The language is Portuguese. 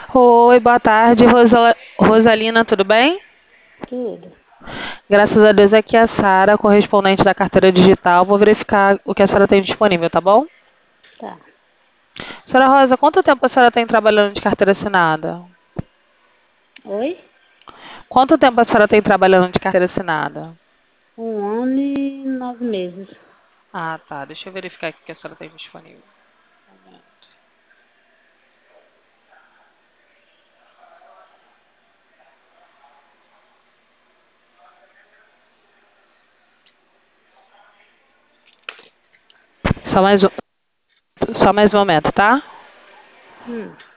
Oi, boa tarde, Rosalina, tudo bem? Tudo. Graças a Deus, aqui é a Sara, correspondente da carteira digital. Vou verificar o que a senhora tem disponível, tá bom? Tá. Senhora Rosa, quanto tempo a senhora tem trabalhando de carteira assinada? Oi? Quanto tempo a senhora tem trabalhando de carteira assinada? 1 ano e 9 meses. Ah, tá. Deixa eu verificar aqui o que a senhora tem disponível. Um momento. Só mais um momento, tá? Hum.